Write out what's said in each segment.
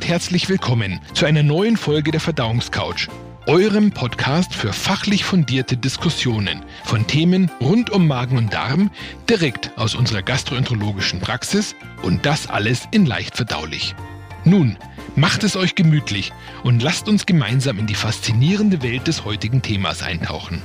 herzlich willkommen zu einer neuen Folge der Verdauungscouch, eurem Podcast für fachlich fundierte Diskussionen von Themen rund um Magen und Darm, direkt aus unserer gastroenterologischen Praxis und das alles in leicht verdaulich. Nun, macht es euch gemütlich und lasst uns gemeinsam in die faszinierende Welt des heutigen Themas eintauchen.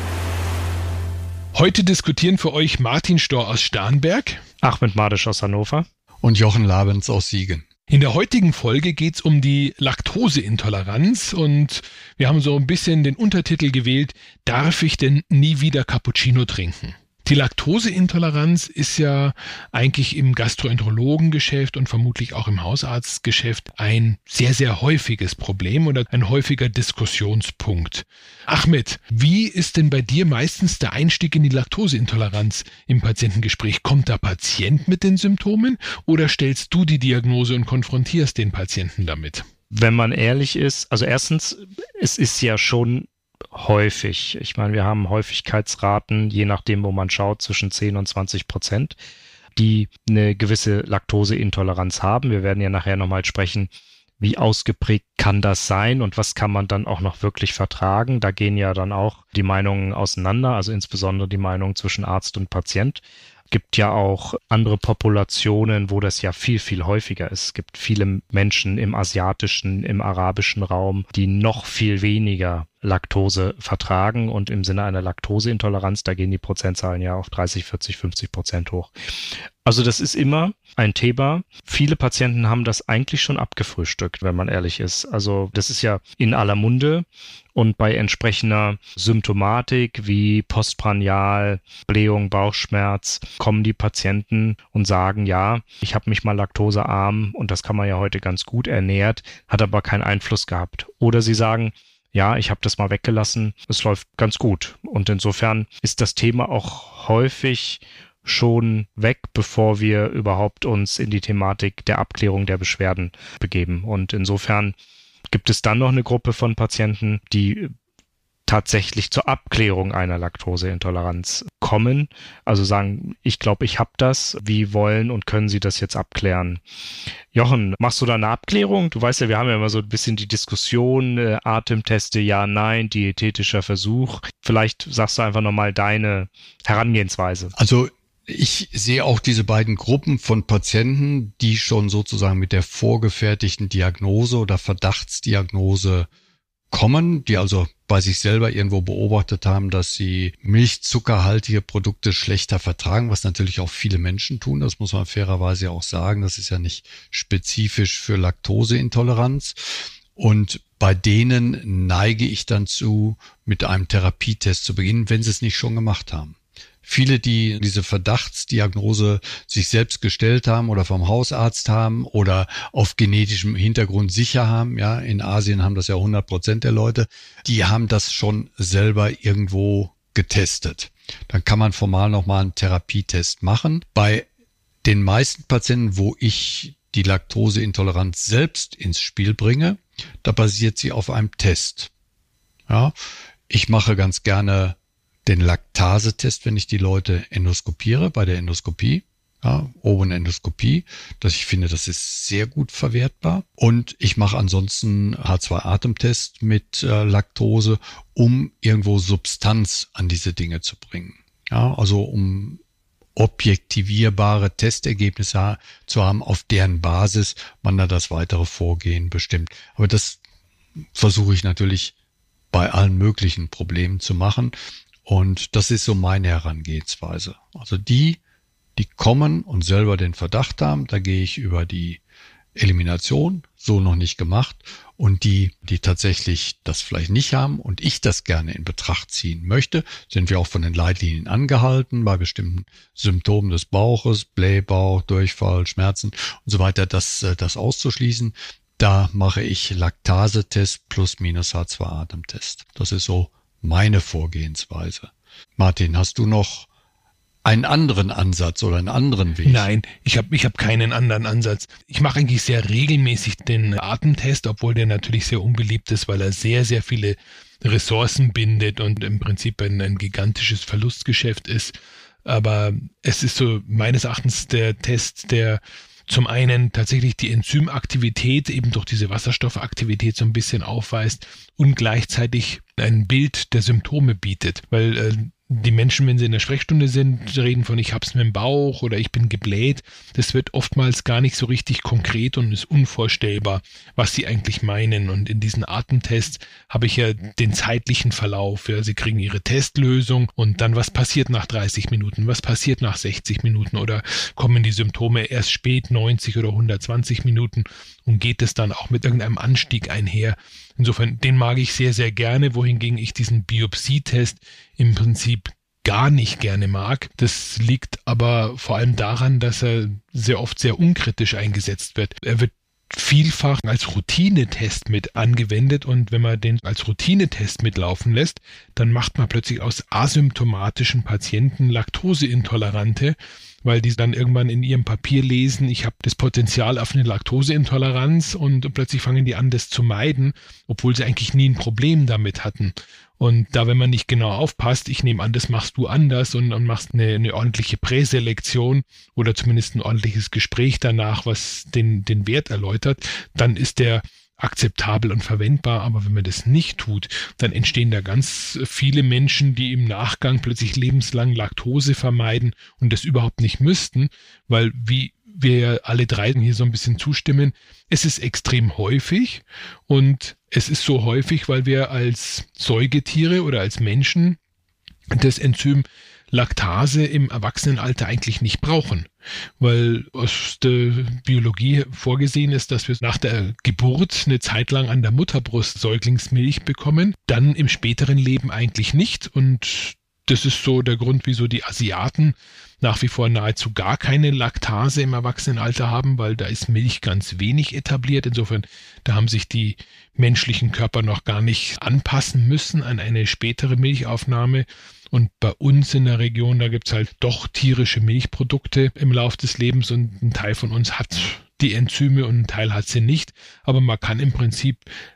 Heute diskutieren für euch Martin Storr aus Starnberg, Ahmed Madisch aus Hannover und Jochen Labens aus Siegen. In der heutigen Folge geht es um die Laktoseintoleranz und wir haben so ein bisschen den Untertitel gewählt, darf ich denn nie wieder Cappuccino trinken? Die Laktoseintoleranz ist ja eigentlich im Gastroenterologengeschäft und vermutlich auch im Hausarztgeschäft ein sehr, sehr häufiges Problem oder ein häufiger Diskussionspunkt. Ahmed, wie ist denn bei dir meistens der Einstieg in die Laktoseintoleranz im Patientengespräch? Kommt der Patient mit den Symptomen oder stellst du die Diagnose und konfrontierst den Patienten damit? Wenn man ehrlich ist, also erstens, es ist ja schon häufig. Ich meine, wir haben Häufigkeitsraten, je nachdem, wo man schaut, zwischen 10 und 20%, die eine gewisse Laktoseintoleranz haben. Wir werden ja nachher nochmal sprechen, wie ausgeprägt kann das sein und was kann man dann auch noch wirklich vertragen. Da gehen ja dann auch die Meinungen auseinander, also insbesondere die Meinung zwischen Arzt und Patient. Es gibt ja auch andere Populationen, wo das ja viel, viel häufiger ist. Es gibt viele Menschen im asiatischen, im arabischen Raum, die noch viel weniger Laktose vertragen und im Sinne einer Laktoseintoleranz, da gehen die Prozentzahlen ja auf 30, 40, 50% hoch. Also das ist immer ein Thema. Viele Patienten haben das eigentlich schon abgefrühstückt, wenn man ehrlich ist. Also das ist ja in aller Munde und bei entsprechender Symptomatik wie postprandial, Blähung, Bauchschmerz kommen die Patienten und sagen, ja, ich habe mich mal laktosearm und das kann man ja heute ganz gut ernährt, hat aber keinen Einfluss gehabt. Oder sie sagen, ja, ich habe das mal weggelassen, es läuft ganz gut. Und insofern ist das Thema auch häufig schon weg, bevor wir überhaupt uns in die Thematik der Abklärung der Beschwerden begeben. Und insofern gibt es dann noch eine Gruppe von Patienten, die tatsächlich zur Abklärung einer Laktoseintoleranz kommen. Also sagen, ich glaube, ich habe das. Wie wollen und können Sie das jetzt abklären? Jochen, machst du da eine Abklärung? Du weißt ja, wir haben ja immer so ein bisschen die Diskussion, Atemteste, ja, nein, diätetischer Versuch. Vielleicht sagst du einfach nochmal deine Herangehensweise. Also ich sehe auch diese beiden Gruppen von Patienten, die schon sozusagen mit der vorgefertigten Diagnose oder Verdachtsdiagnose kommen, die also bei sich selber irgendwo beobachtet haben, dass sie milchzuckerhaltige Produkte schlechter vertragen, was natürlich auch viele Menschen tun. Das muss man fairerweise auch sagen. Das ist ja nicht spezifisch für Laktoseintoleranz. Und bei denen neige ich dann zu, mit einem Therapietest zu beginnen, wenn sie es nicht schon gemacht haben. Viele, die diese Verdachtsdiagnose sich selbst gestellt haben oder vom Hausarzt haben oder auf genetischem Hintergrund sicher haben, ja, in Asien haben das ja 100% der Leute, die haben das schon selber irgendwo getestet. Dann kann man formal nochmal einen Therapietest machen. Bei den meisten Patienten, wo ich die Laktoseintoleranz selbst ins Spiel bringe, da basiert sie auf einem Test. Ja, ich mache ganz gerne den Laktasetest, wenn ich die Leute endoskopiere, bei der Endoskopie, ja, Oben-Endoskopie, dass ich finde, das ist sehr gut verwertbar. Und ich mache ansonsten H2-Atemtest mit Laktose, um irgendwo Substanz an diese Dinge zu bringen. Ja, also um objektivierbare Testergebnisse zu haben, auf deren Basis man da das weitere Vorgehen bestimmt. Aber das versuche ich natürlich bei allen möglichen Problemen zu machen. Und das ist so meine Herangehensweise. Also die kommen und selber den Verdacht haben, da gehe ich über die Elimination, so noch nicht gemacht. Und die tatsächlich das vielleicht nicht haben und ich das gerne in Betracht ziehen möchte, sind wir auch von den Leitlinien angehalten, bei bestimmten Symptomen des Bauches, Blähbauch, Durchfall, Schmerzen und so weiter, das auszuschließen. Da mache ich Laktasetest plus minus H2-Atemtest. Das ist so meine Vorgehensweise. Martin, hast du noch einen anderen Ansatz oder einen anderen Weg? Nein, ich hab keinen anderen Ansatz. Ich mache eigentlich sehr regelmäßig den Atemtest, obwohl der natürlich sehr unbeliebt ist, weil er sehr, sehr viele Ressourcen bindet und im Prinzip ein gigantisches Verlustgeschäft ist. Aber es ist so meines Erachtens der Test, der zum einen tatsächlich die Enzymaktivität eben durch diese Wasserstoffaktivität so ein bisschen aufweist und gleichzeitig ein Bild der Symptome bietet, weil die Menschen, wenn sie in der Sprechstunde sind, reden von ich hab's mit dem Bauch oder ich bin gebläht. Das wird oftmals gar nicht so richtig konkret und ist unvorstellbar, was sie eigentlich meinen. Und in diesen Atemtests habe ich ja den zeitlichen Verlauf. Ja, sie kriegen ihre Testlösung und dann was passiert nach 30 Minuten, was passiert nach 60 Minuten oder kommen die Symptome erst spät 90 oder 120 Minuten und geht es dann auch mit irgendeinem Anstieg einher. Insofern, den mag ich sehr, sehr gerne, wohingegen ich diesen Biopsietest im Prinzip gar nicht gerne mag. Das liegt aber vor allem daran, dass er sehr oft sehr unkritisch eingesetzt wird. Er wird vielfach als Routinetest mit angewendet und wenn man den als Routinetest mitlaufen lässt, dann macht man plötzlich aus asymptomatischen Patienten Laktoseintolerante, weil die dann irgendwann in ihrem Papier lesen, ich habe das Potenzial auf eine Laktoseintoleranz und plötzlich fangen die an, das zu meiden, obwohl sie eigentlich nie ein Problem damit hatten. Und da, wenn man nicht genau aufpasst, ich nehme an, das machst du anders und machst eine ordentliche Präselektion oder zumindest ein ordentliches Gespräch danach, was den Wert erläutert, dann ist der akzeptabel und verwendbar, aber wenn man das nicht tut, dann entstehen da ganz viele Menschen, die im Nachgang plötzlich lebenslang Laktose vermeiden und das überhaupt nicht müssten, weil wie wir alle drei hier so ein bisschen zustimmen, es ist extrem häufig und es ist so häufig, weil wir als Säugetiere oder als Menschen das Enzym Laktase im Erwachsenenalter eigentlich nicht brauchen, weil aus der Biologie vorgesehen ist, dass wir nach der Geburt eine Zeit lang an der Mutterbrust Säuglingsmilch bekommen, dann im späteren Leben eigentlich nicht und das ist so der Grund, wieso die Asiaten nach wie vor nahezu gar keine Laktase im Erwachsenenalter haben, weil da ist Milch ganz wenig etabliert. Insofern, da haben sich die menschlichen Körper noch gar nicht anpassen müssen an eine spätere Milchaufnahme. Und bei uns in der Region, da gibt's halt doch tierische Milchprodukte im Lauf des Lebens und ein Teil von uns hat die Enzyme und ein Teil hat sie nicht. Aber man kann im Prinzip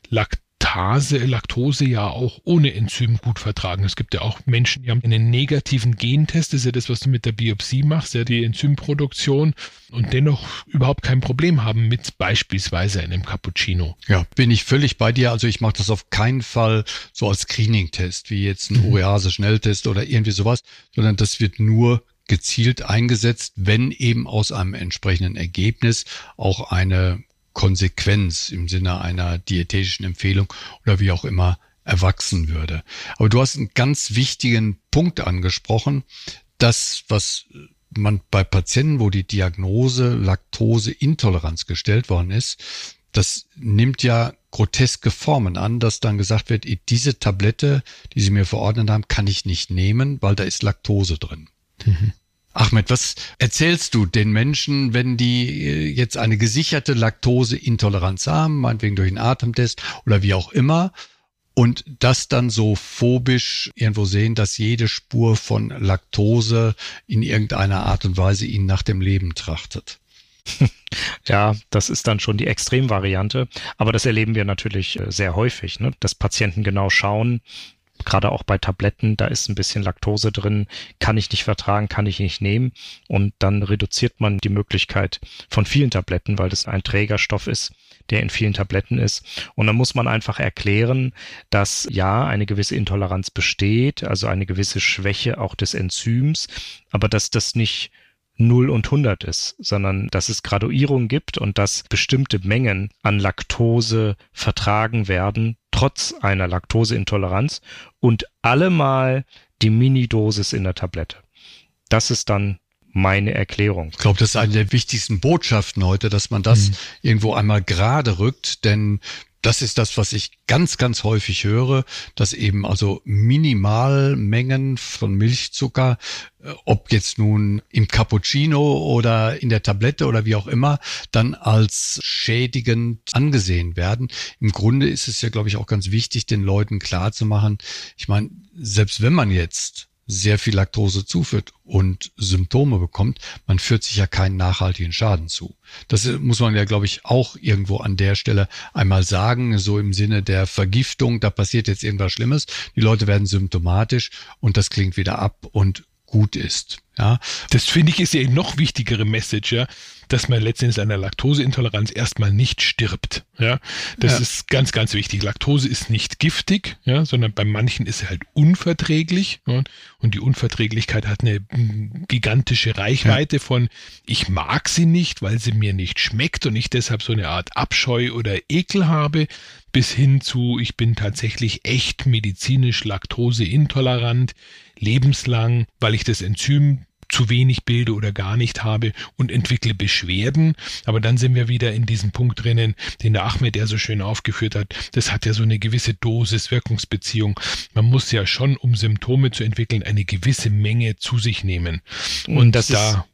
Laktose ja auch ohne Enzym gut vertragen. Es gibt ja auch Menschen, die haben einen negativen Gentest, das ist ja das, was du mit der Biopsie machst, ja die Enzymproduktion und dennoch überhaupt kein Problem haben mit beispielsweise einem Cappuccino. Ja, bin ich völlig bei dir. Also ich mache das auf keinen Fall so als Screening-Test, wie jetzt ein Urease-Schnelltest oder irgendwie sowas, sondern das wird nur gezielt eingesetzt, wenn eben aus einem entsprechenden Ergebnis auch eine Konsequenz im Sinne einer diätetischen Empfehlung oder wie auch immer erwachsen würde. Aber du hast einen ganz wichtigen Punkt angesprochen, das, was man bei Patienten, wo die Diagnose Laktoseintoleranz gestellt worden ist, das nimmt ja groteske Formen an, dass dann gesagt wird, diese Tablette, die Sie mir verordnet haben, kann ich nicht nehmen, weil da ist Laktose drin. Mhm. Ahmed, was erzählst du den Menschen, wenn die jetzt eine gesicherte Laktoseintoleranz haben, meinetwegen durch einen Atemtest oder wie auch immer, und das dann so phobisch irgendwo sehen, dass jede Spur von Laktose in irgendeiner Art und Weise ihnen nach dem Leben trachtet? Ja, das ist dann schon die Extremvariante, aber das erleben wir natürlich sehr häufig, ne? Dass Patienten genau schauen, gerade auch bei Tabletten, da ist ein bisschen Laktose drin, kann ich nicht vertragen, kann ich nicht nehmen. Und dann reduziert man die Möglichkeit von vielen Tabletten, weil das ein Trägerstoff ist, der in vielen Tabletten ist. Und dann muss man einfach erklären, dass ja eine gewisse Intoleranz besteht, also eine gewisse Schwäche auch des Enzyms, aber dass das nicht 0 und 100 ist, sondern dass es Graduierungen gibt und dass bestimmte Mengen an Laktose vertragen werden, trotz einer Laktoseintoleranz und allemal die Minidosis in der Tablette. Das ist dann meine Erklärung. Ich glaube, das ist eine der wichtigsten Botschaften heute, dass man das irgendwo einmal gerade rückt, denn das ist das, was ich ganz, ganz häufig höre, dass eben also Minimalmengen von Milchzucker, ob jetzt nun im Cappuccino oder in der Tablette oder wie auch immer, dann als schädigend angesehen werden. Im Grunde ist es ja, glaube ich, auch ganz wichtig, den Leuten klarzumachen, ich meine, selbst wenn man jetzt sehr viel Laktose zuführt und Symptome bekommt, man führt sich ja keinen nachhaltigen Schaden zu. Das muss man ja, glaube ich, auch irgendwo an der Stelle einmal sagen, so im Sinne der Vergiftung, da passiert jetzt irgendwas Schlimmes, die Leute werden symptomatisch und das klingt wieder ab und gut ist. Ja. Das finde ich ist ja eine noch wichtigere Message, ja, dass man letztendlich an der Laktoseintoleranz erstmal nicht stirbt. Ja, das ist ganz, ganz wichtig. Laktose ist nicht giftig, ja, sondern bei manchen ist sie halt unverträglich. Ja, und die Unverträglichkeit hat eine gigantische Reichweite von ich mag sie nicht, weil sie mir nicht schmeckt und ich deshalb so eine Art Abscheu oder Ekel habe, bis hin zu ich bin tatsächlich echt medizinisch laktoseintolerant, lebenslang, weil ich das Enzym zu wenig bilde oder gar nicht habe und entwickle Beschwerden. Aber dann sind wir wieder in diesem Punkt drinnen, den der Ahmed ja so schön aufgeführt hat. Das hat ja so eine gewisse Dosis-Wirkungsbeziehung. Man muss ja schon, um Symptome zu entwickeln, eine gewisse Menge zu sich nehmen. Und das da...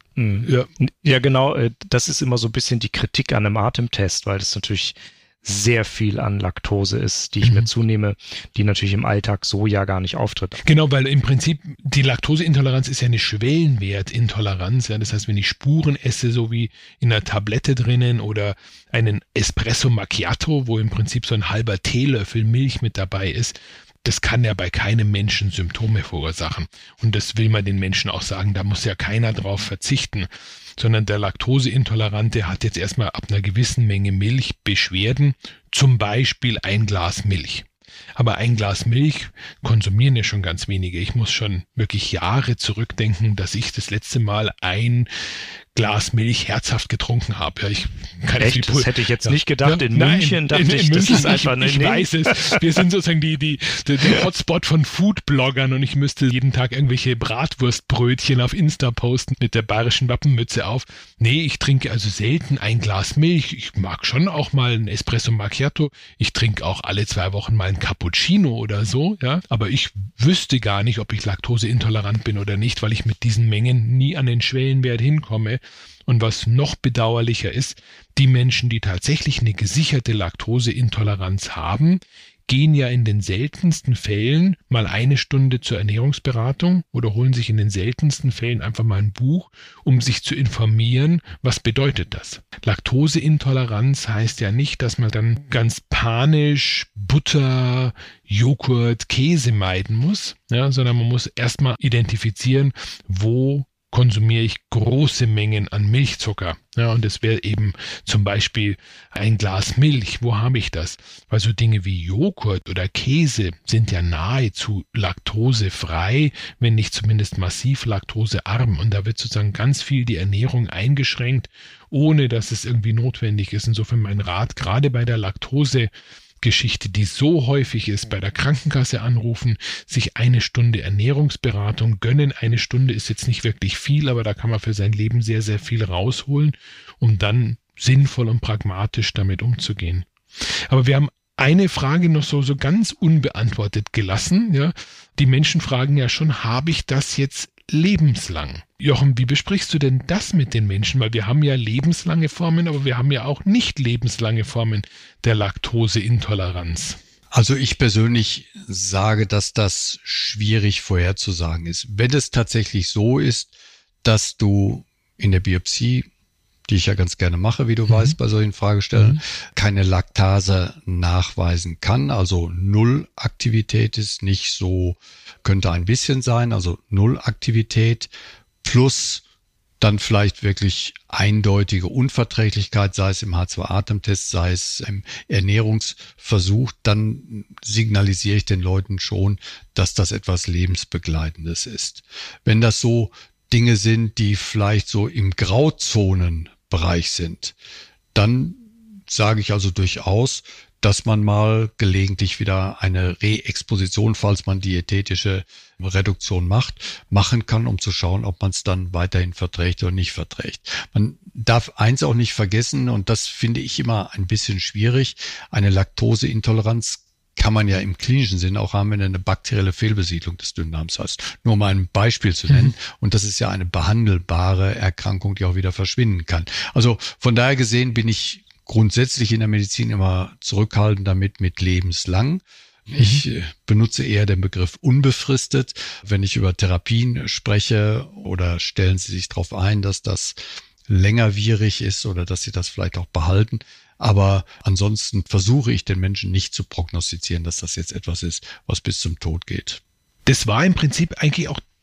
Ja, genau. Das ist immer so ein bisschen die Kritik an einem Atemtest, weil das natürlich sehr viel an Laktose ist, die ich mir zunehme, die natürlich im Alltag so ja gar nicht auftritt. Genau, weil im Prinzip die Laktoseintoleranz ist ja eine Schwellenwertintoleranz. Ja, das heißt, wenn ich Spuren esse, so wie in einer Tablette drinnen oder einen Espresso Macchiato, wo im Prinzip so ein halber Teelöffel Milch mit dabei ist, das kann ja bei keinem Menschen Symptome verursachen. Und das will man den Menschen auch sagen, da muss ja keiner drauf verzichten. Sondern der Laktoseintolerante hat jetzt erstmal ab einer gewissen Menge Milch Beschwerden, zum Beispiel ein Glas Milch. Aber ein Glas Milch konsumieren ja schon ganz wenige. Ich muss schon wirklich Jahre zurückdenken, dass ich das letzte Mal ein Glas Milch herzhaft getrunken habe. Ja, ich kann echt? Das hätte ich jetzt nicht gedacht. In München dachte ich, das ist einfach eine... Ich weiß es. Wir sind sozusagen die Hotspot von Foodbloggern und ich müsste jeden Tag irgendwelche Bratwurstbrötchen auf Insta posten mit der bayerischen Wappenmütze auf. Nee, ich trinke also selten ein Glas Milch. Ich mag schon auch mal ein Espresso Macchiato. Ich trinke auch alle 2 Wochen mal ein Cappuccino oder so. Ja, aber ich wüsste gar nicht, ob ich laktoseintolerant bin oder nicht, weil ich mit diesen Mengen nie an den Schwellenwert hinkomme. Und was noch bedauerlicher ist, die Menschen, die tatsächlich eine gesicherte Laktoseintoleranz haben, gehen ja in den seltensten Fällen mal 1 Stunde zur Ernährungsberatung oder holen sich in den seltensten Fällen einfach mal ein Buch, um sich zu informieren, was bedeutet das. Laktoseintoleranz heißt ja nicht, dass man dann ganz panisch Butter, Joghurt, Käse meiden muss, ja, sondern man muss erstmal identifizieren, wo konsumiere ich große Mengen an Milchzucker. Ja, und das wäre eben zum Beispiel ein Glas Milch. Wo habe ich das? Weil so Dinge wie Joghurt oder Käse sind ja nahezu laktosefrei, wenn nicht zumindest massiv laktosearm. Und da wird sozusagen ganz viel die Ernährung eingeschränkt, ohne dass es irgendwie notwendig ist. Insofern mein Rat, gerade bei der Laktose-Geschichte, die so häufig ist, bei der Krankenkasse anrufen, sich 1 Stunde Ernährungsberatung gönnen. 1 Stunde ist jetzt nicht wirklich viel, aber da kann man für sein Leben sehr, sehr viel rausholen, um dann sinnvoll und pragmatisch damit umzugehen. Aber wir haben eine Frage noch so ganz unbeantwortet gelassen. Ja? Die Menschen fragen ja schon, habe ich das jetzt lebenslang? Jochen, wie besprichst du denn das mit den Menschen? Weil wir haben ja lebenslange Formen, aber wir haben ja auch nicht lebenslange Formen der Laktoseintoleranz. Also ich persönlich sage, dass das schwierig vorherzusagen ist. Wenn es tatsächlich so ist, dass du in der Biopsie, die ich ja ganz gerne mache, wie du weißt, bei solchen Fragestellungen, keine Laktase nachweisen kann, also Nullaktivität ist nicht so, könnte ein bisschen sein, also Nullaktivität plus dann vielleicht wirklich eindeutige Unverträglichkeit, sei es im H2-Atemtest, sei es im Ernährungsversuch, dann signalisiere ich den Leuten schon, dass das etwas Lebensbegleitendes ist. Wenn das so Dinge sind, die vielleicht so im Grauzonenbereich sind, dann sage ich also durchaus, dass man mal gelegentlich wieder eine Reexposition, falls man diätetische Reduktion machen kann, um zu schauen, ob man es dann weiterhin verträgt oder nicht verträgt. Man darf eins auch nicht vergessen, und das finde ich immer ein bisschen schwierig, eine Laktoseintoleranz kann man ja im klinischen Sinn auch haben, wenn eine bakterielle Fehlbesiedlung des Dünndarms heißt. Nur um ein Beispiel zu nennen. Und das ist ja eine behandelbare Erkrankung, die auch wieder verschwinden kann. Also von daher gesehen bin ich grundsätzlich in der Medizin immer zurückhaltend damit mit lebenslang. Ich benutze eher den Begriff unbefristet, wenn ich über Therapien spreche, oder stellen Sie sich darauf ein, dass das längerwierig ist oder dass Sie das vielleicht auch behalten. Aber ansonsten versuche ich den Menschen nicht zu prognostizieren, dass das jetzt etwas ist, was bis zum Tod geht. Das war im Prinzip eigentlich auch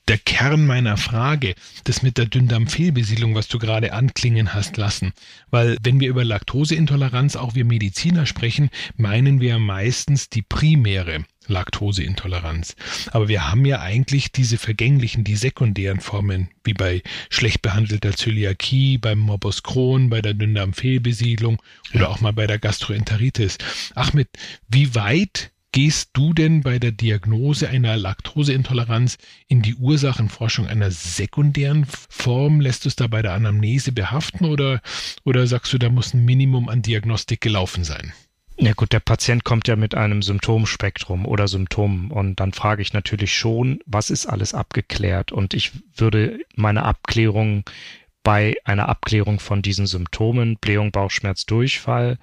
der Kern meiner Frage, das mit der Dünndarmfehlbesiedlung, was du gerade anklingen hast lassen. Weil wenn wir über Laktoseintoleranz, auch wir Mediziner sprechen, meinen wir meistens die primäre Laktoseintoleranz. Aber wir haben ja eigentlich diese vergänglichen, die sekundären Formen, wie bei schlecht behandelter Zöliakie, beim Morbus Crohn, bei der Dünndarmfehlbesiedlung oder auch mal bei der Gastroenteritis. Ahmed, wie weit gehst du denn bei der Diagnose einer Laktoseintoleranz in die Ursachenforschung einer sekundären Form? Lässt du es da bei der Anamnese behaften oder sagst du, da muss ein Minimum an Diagnostik gelaufen sein? Ja gut, der Patient kommt ja mit einem Symptomspektrum oder Symptomen und dann frage ich natürlich schon, was ist alles abgeklärt? Und ich würde meine Abklärung bei einer Abklärung von diesen Symptomen, Blähung, Bauchschmerz, Durchfall,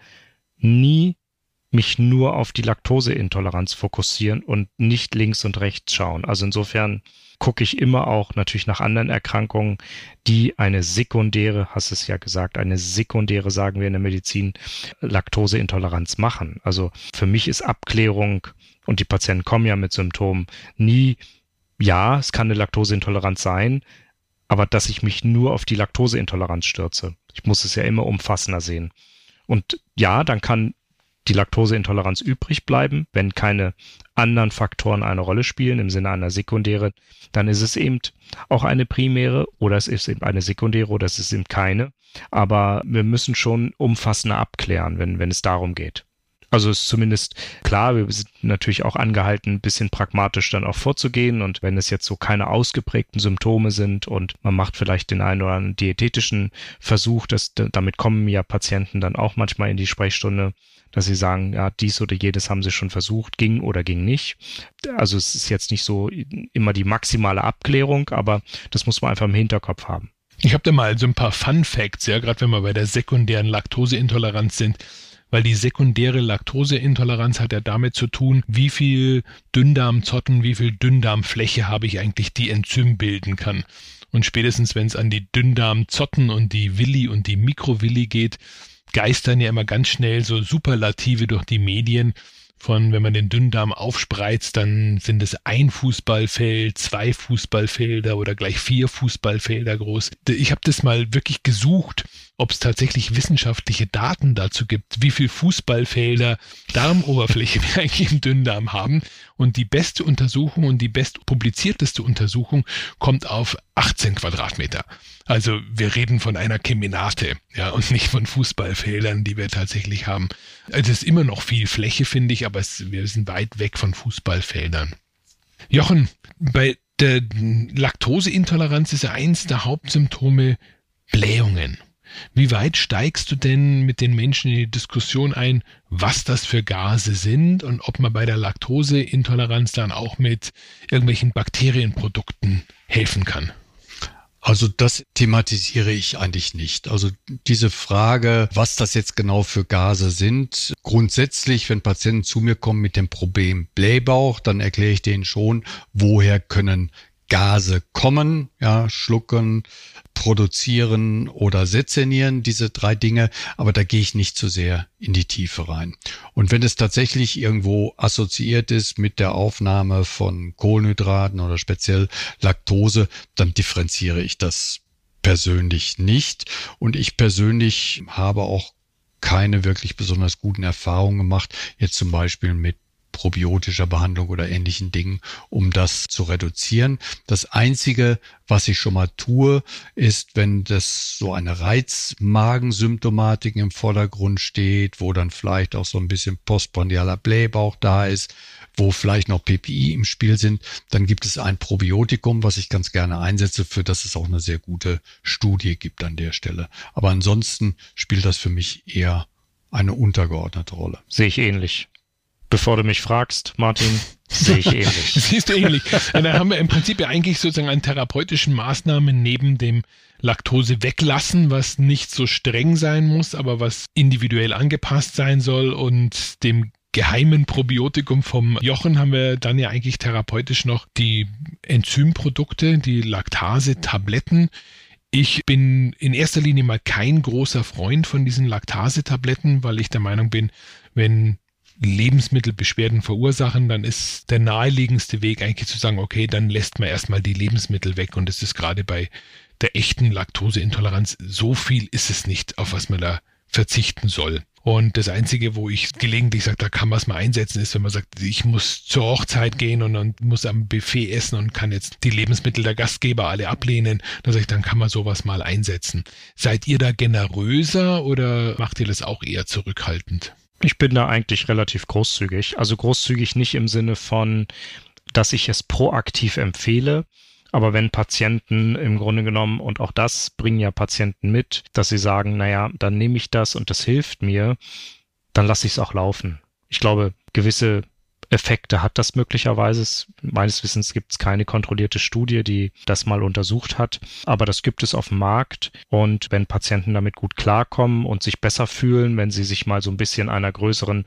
nie mich nur auf die Laktoseintoleranz fokussieren und nicht links und rechts schauen. Also insofern gucke ich immer auch natürlich nach anderen Erkrankungen, die eine sekundäre, hast es ja gesagt, eine sekundäre, sagen wir in der Medizin, Laktoseintoleranz machen. Also für mich ist Abklärung, und die Patienten kommen ja mit Symptomen, nie, ja, es kann eine Laktoseintoleranz sein, aber dass ich mich nur auf die Laktoseintoleranz stürze. Ich muss es ja immer umfassender sehen. Und ja, dann kann die Laktoseintoleranz übrig bleiben, wenn keine anderen Faktoren eine Rolle spielen, im Sinne einer sekundären, dann ist es eben auch eine primäre oder es ist eben eine sekundäre oder es ist eben keine. Aber wir müssen schon umfassender abklären, wenn es darum geht. Also ist zumindest klar, wir sind natürlich auch angehalten, ein bisschen pragmatisch dann auch vorzugehen. Und wenn es jetzt so keine ausgeprägten Symptome sind und man macht vielleicht den einen oder anderen diätetischen Versuch, damit kommen ja Patienten dann auch manchmal in die Sprechstunde, dass sie sagen, ja, dies oder jedes haben sie schon versucht, ging oder ging nicht. Also es ist jetzt nicht so immer die maximale Abklärung, aber das muss man einfach im Hinterkopf haben. Ich habe da mal so ein paar Fun Facts, ja, gerade wenn wir bei der sekundären Laktoseintoleranz sind, weil die sekundäre Laktoseintoleranz hat ja damit zu tun, wie viel Dünndarmzotten, wie viel Dünndarmfläche habe ich eigentlich, die Enzym bilden kann. Und spätestens, wenn es an die Dünndarmzotten und die Villi und die Mikrovilli geht, geistern ja immer ganz schnell so Superlative durch die Medien von, wenn man den Dünndarm aufspreizt, dann sind es 1 Fußballfeld, 2 Fußballfelder oder gleich 4 Fußballfelder groß. Ich habe das mal wirklich gesucht, ob es tatsächlich wissenschaftliche Daten dazu gibt, wie viel Fußballfelder Darmoberfläche wir eigentlich im Dünndarm haben. Und die beste Untersuchung und die best publizierteste Untersuchung kommt auf 18 Quadratmeter. Also wir reden von einer Kemenate, ja, und nicht von Fußballfeldern, die wir tatsächlich haben. Also es ist immer noch viel Fläche, finde ich, aber wir sind weit weg von Fußballfeldern. Jochen, bei der Laktoseintoleranz ist ja eins der Hauptsymptome Blähungen. Wie weit steigst du denn mit den Menschen in die Diskussion ein, was das für Gase sind und ob man bei der Laktoseintoleranz dann auch mit irgendwelchen Bakterienprodukten helfen kann? Also das thematisiere ich eigentlich nicht. Also diese Frage, was das jetzt genau für Gase sind, grundsätzlich, wenn Patienten zu mir kommen mit dem Problem Blähbauch, dann erkläre ich denen schon, woher können Gase kommen, ja, schlucken, produzieren oder sezernieren, diese 3 Dinge, aber da gehe ich nicht so sehr in die Tiefe rein. Und wenn es tatsächlich irgendwo assoziiert ist mit der Aufnahme von Kohlenhydraten oder speziell Laktose, dann differenziere ich das persönlich nicht. Und ich persönlich habe auch keine wirklich besonders guten Erfahrungen gemacht, jetzt zum Beispiel mit probiotischer Behandlung oder ähnlichen Dingen, um das zu reduzieren. Das Einzige, was ich schon mal tue, ist, wenn das so eine Reizmagensymptomatik im Vordergrund steht, wo dann vielleicht auch so ein bisschen postprandialer Blähbauch da ist, wo vielleicht noch PPI im Spiel sind, dann gibt es ein Probiotikum, was ich ganz gerne einsetze, für das es auch eine sehr gute Studie gibt an der Stelle. Aber ansonsten spielt das für mich eher eine untergeordnete Rolle. Sehe ich ähnlich. Bevor du mich fragst, Martin, sehe ich ähnlich. Siehst du ähnlich. Dann haben wir im Prinzip ja eigentlich sozusagen an therapeutischen Maßnahmen neben dem Laktose weglassen, was nicht so streng sein muss, aber was individuell angepasst sein soll, und dem geheimen Probiotikum vom Jochen haben wir dann ja eigentlich therapeutisch noch die Enzymprodukte, die Laktase-Tabletten. Ich bin in erster Linie mal kein großer Freund von diesen Laktasetabletten, weil ich der Meinung bin, wenn Lebensmittelbeschwerden verursachen, dann ist der naheliegendste Weg eigentlich zu sagen, okay, dann lässt man erstmal die Lebensmittel weg. Und das ist gerade bei der echten Laktoseintoleranz, so viel ist es nicht, auf was man da verzichten soll. Und das Einzige, wo ich gelegentlich sage, da kann man es mal einsetzen, ist, wenn man sagt, ich muss zur Hochzeit gehen und dann muss am Buffet essen und kann jetzt die Lebensmittel der Gastgeber alle ablehnen. Dann sage ich, dann kann man sowas mal einsetzen. Seid ihr da generöser oder macht ihr das auch eher zurückhaltend? Ich bin da eigentlich relativ großzügig. Also großzügig nicht im Sinne von, dass ich es proaktiv empfehle. Aber wenn Patienten im Grunde genommen, und auch das bringen ja Patienten mit, dass sie sagen, naja, dann nehme ich das und das hilft mir, dann lasse ich es auch laufen. Ich glaube, gewisse Effekte hat das möglicherweise. Meines Wissens gibt es keine kontrollierte Studie, die das mal untersucht hat. Aber das gibt es auf dem Markt. Und wenn Patienten damit gut klarkommen und sich besser fühlen, wenn sie sich mal so ein bisschen einer größeren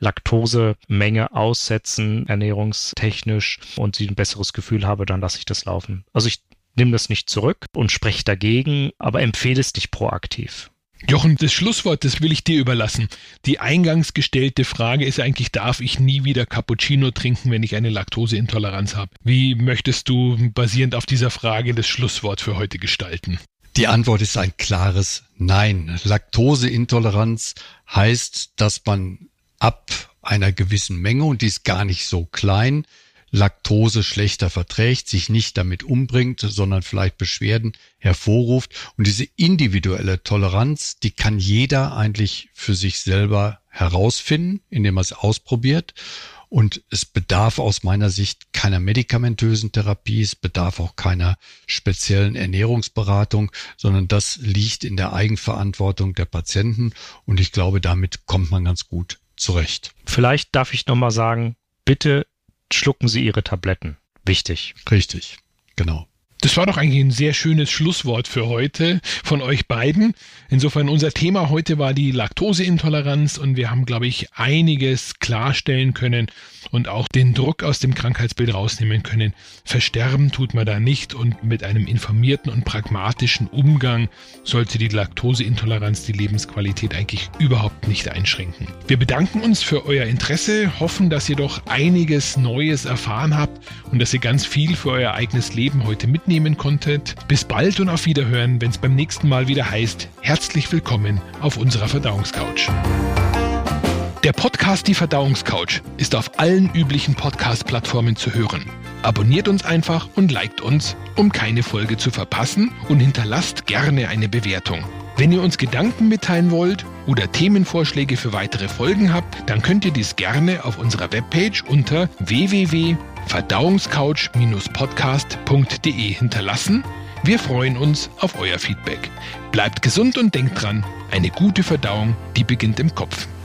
Laktosemenge aussetzen, ernährungstechnisch, und sie ein besseres Gefühl haben, dann lasse ich das laufen. Also ich nehme das nicht zurück und spreche dagegen, aber empfehle es nicht proaktiv. Jochen, das Schlusswort, das will ich dir überlassen. Die eingangs gestellte Frage ist eigentlich, darf ich nie wieder Cappuccino trinken, wenn ich eine Laktoseintoleranz habe? Wie möchtest du basierend auf dieser Frage das Schlusswort für heute gestalten? Die Antwort ist ein klares Nein. Laktoseintoleranz heißt, dass man ab einer gewissen Menge, und die ist gar nicht so klein, Laktose schlechter verträgt, sich nicht damit umbringt, sondern vielleicht Beschwerden hervorruft. Und diese individuelle Toleranz, die kann jeder eigentlich für sich selber herausfinden, indem er es ausprobiert. Und es bedarf aus meiner Sicht keiner medikamentösen Therapie, es bedarf auch keiner speziellen Ernährungsberatung, sondern das liegt in der Eigenverantwortung der Patienten. Und ich glaube, damit kommt man ganz gut zurecht. Vielleicht darf ich nochmal sagen, bitte schlucken Sie Ihre Tabletten. Wichtig. Richtig, genau. Das war doch eigentlich ein sehr schönes Schlusswort für heute von euch beiden. Insofern, unser Thema heute war die Laktoseintoleranz und wir haben, glaube ich, einiges klarstellen können und auch den Druck aus dem Krankheitsbild rausnehmen können. Versterben tut man da nicht und mit einem informierten und pragmatischen Umgang sollte die Laktoseintoleranz die Lebensqualität eigentlich überhaupt nicht einschränken. Wir bedanken uns für euer Interesse, hoffen, dass ihr doch einiges Neues erfahren habt und dass ihr ganz viel für euer eigenes Leben heute mitnehmen konntet. Bis bald und auf Wiederhören, wenn es beim nächsten Mal wieder heißt, herzlich willkommen auf unserer Verdauungscouch. Der Podcast Die Verdauungscouch ist auf allen üblichen Podcast-Plattformen zu hören. Abonniert uns einfach und liked uns, um keine Folge zu verpassen, und hinterlasst gerne eine Bewertung. Wenn ihr uns Gedanken mitteilen wollt oder Themenvorschläge für weitere Folgen habt, dann könnt ihr dies gerne auf unserer Webpage unter www.verdauungscouch-podcast.de hinterlassen. Wir freuen uns auf euer Feedback. Bleibt gesund und denkt dran, eine gute Verdauung, die beginnt im Kopf.